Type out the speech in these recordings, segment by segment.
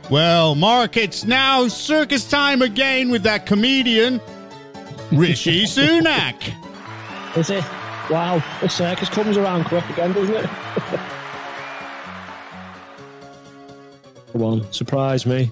Well, Mark, it's now circus time again with that comedian, Rishi Sunak. Is it? Wow, the circus comes around quick again, doesn't it? Come on, surprise me.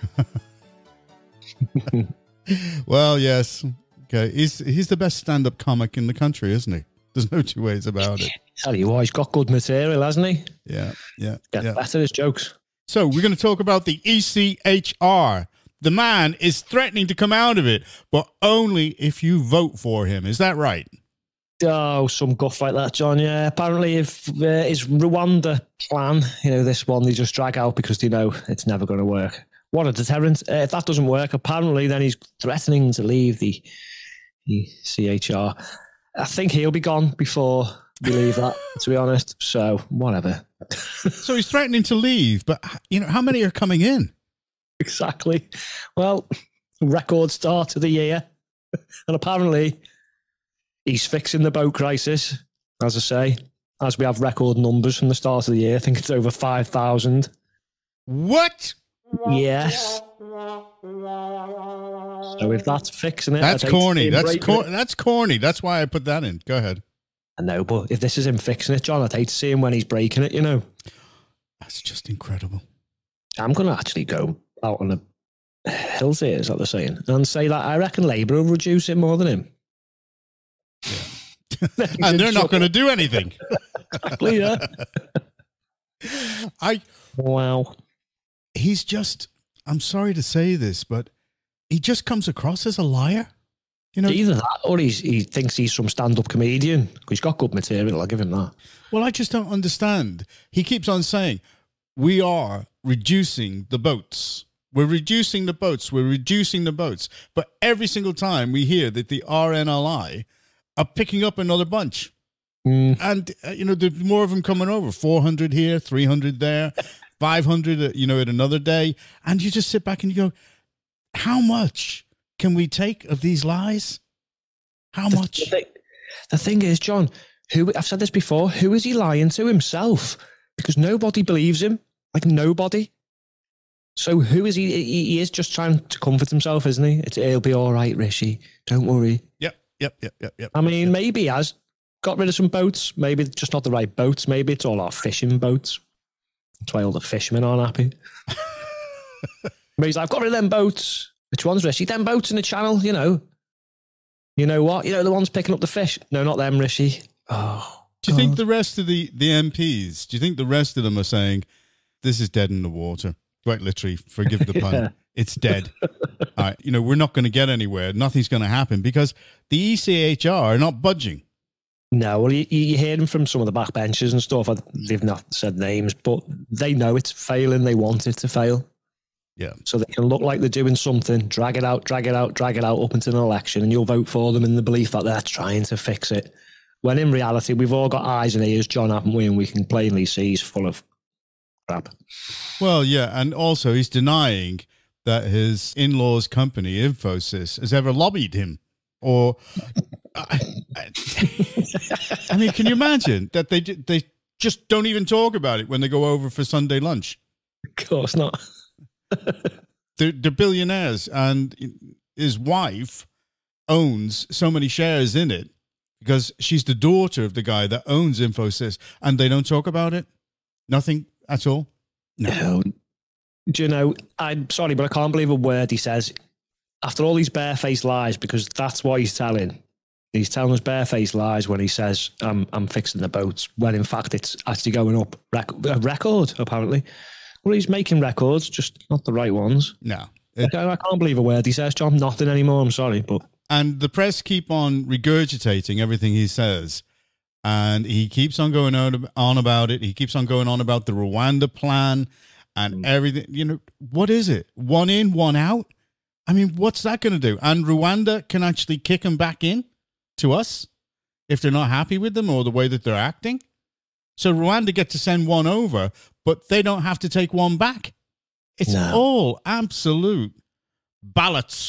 Well, yes. Okay, he's the best stand-up comic in the country, isn't he? There's no two ways about it. Tell you what, he's got good material, hasn't he? Yeah. Better at his jokes. So we're going to talk about the ECHR. The man is threatening to come out of it, but only if you vote for him. Is that right? Oh, some guff like that, John. Yeah, apparently if his Rwanda plan, this one they just drag out because they know it's never going to work. What a deterrent. If that doesn't work, apparently then he's threatening to leave the ECHR. I think he'll be gone before we leave that, to be honest. So, whatever. So he's threatening to leave, but, how many are coming in? Exactly. Well, record start of the year. And apparently he's fixing the boat crisis, as I say, as we have record numbers from the start of the year. I think it's over 5,000. What? Yes. So if that's fixing it... That's corny. That's corny. That's why I put that in. Go ahead. I know, but if this is him fixing it, John, I'd hate to see him when he's breaking it, That's just incredible. I'm going to actually go out on the hills here, is what they're saying, and say that I reckon Labour will reduce it more than him. Yeah. And they're not going to do anything. Exactly, yeah. Wow. He's just, I'm sorry to say this, but he just comes across as a liar. Either that or he thinks he's some stand-up comedian. He's got good material, I'll give him that. Well, I just don't understand. He keeps on saying, we are reducing the boats. We're reducing the boats. We're reducing the boats. But every single time we hear that the RNLI are picking up another bunch. And, there's more of them coming over. 400 here, 300 there, 500, at another day. And you just sit back and you go, how much can we take of these lies? How much? The thing is, John, I've said this before, who is he lying to? Himself? Because nobody believes him. Like, nobody. So who is he? He is just trying to comfort himself, isn't he? It'll be all right, Rishi. Don't worry. Yep. I mean, maybe he has got rid of some boats. Maybe just not the right boats. Maybe it's all our fishing boats. That's why all the fishermen aren't happy. Maybe he's like, I've got rid of them boats. Which ones, Rishi? Them boats in the channel, You know what? The ones picking up the fish. No, not them, Rishi. Oh. Do you think the rest of the MPs, do you think the rest of them are saying, this is dead in the water? Quite literally, forgive the pun. Yeah. It's dead. All right, we're not going to get anywhere. Nothing's going to happen because the ECHR are not budging. No, well, you hear them from some of the backbenchers and stuff. They've not said names, but they know it's failing. They want it to fail. Yeah. So they can look like they're doing something, drag it out up until an election, and you'll vote for them in the belief that they're trying to fix it. When in reality, we've all got eyes and ears, John, haven't we? And we can plainly see he's full of crap. Well, yeah, and also he's denying that his in-laws' company, Infosys, has ever lobbied him. Or, I mean, can you imagine that they just don't even talk about it when they go over for Sunday lunch? Of course not. They're billionaires, and his wife owns so many shares in it because she's the daughter of the guy that owns Infosys, and they don't talk about it? Nothing at all? No. Do I'm sorry, but I can't believe a word he says after all these barefaced lies, because that's what he's telling. He's telling us barefaced lies when he says, I'm fixing the boats, when in fact it's actually going up a record, apparently. Well, he's making records, just not the right ones. No. I can't believe a word he says, John. Nothing anymore, I'm sorry. And the press keep on regurgitating everything he says. And he keeps on going on about it. He keeps on going on about the Rwanda plan and everything. What is it? One in, one out? I mean, what's that going to do? And Rwanda can actually kick them back in to us if they're not happy with them or the way that they're acting. So Rwanda get to send one over, but they don't have to take one back. It's all absolute ballots.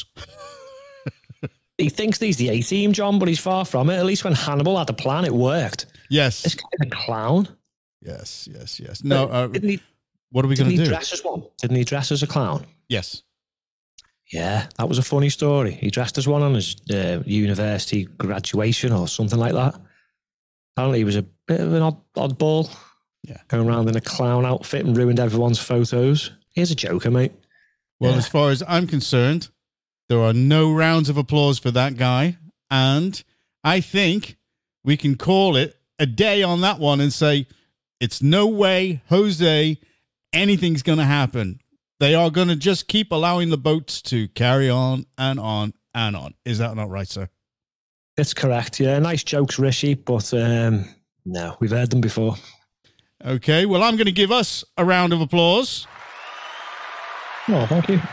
He thinks he's the A-team, John, but he's far from it. At least when Hannibal had a plan, it worked. Yes. This guy's a clown. Yes. No, What are we going to do? Didn't he dress as one? Didn't he dress as a clown? Yes. Yeah, that was a funny story. He dressed as one on his university graduation or something like that. Apparently, he was a bit of an oddball. Yeah. Going around in a clown outfit and ruined everyone's photos. He's a joker, mate. Well, as far as I'm concerned, there are no rounds of applause for that guy. And I think we can call it a day on that one and say, it's no way, Jose, anything's going to happen. They are going to just keep allowing the boats to carry on and on and on. Is that not right, sir? It's correct, yeah. Nice jokes, Rishi, but no, we've heard them before. Okay, well, I'm going to give us a round of applause. Oh, thank you.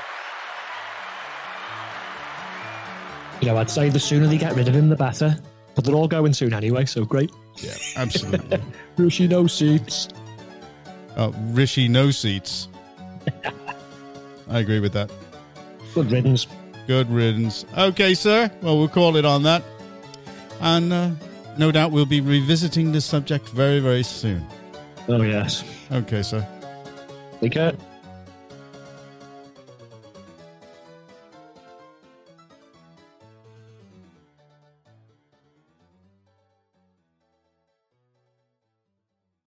You know, I'd say the sooner they get rid of him, the better. But they're all going soon anyway, so great. Yeah, absolutely. Rishi, no seats. Rishi, no seats. I agree with that. Good riddance. Good riddance. Okay, sir. Well, we'll call it on that. And no doubt we'll be revisiting this subject very, very soon. Oh, yes. Okay, sir. Take care.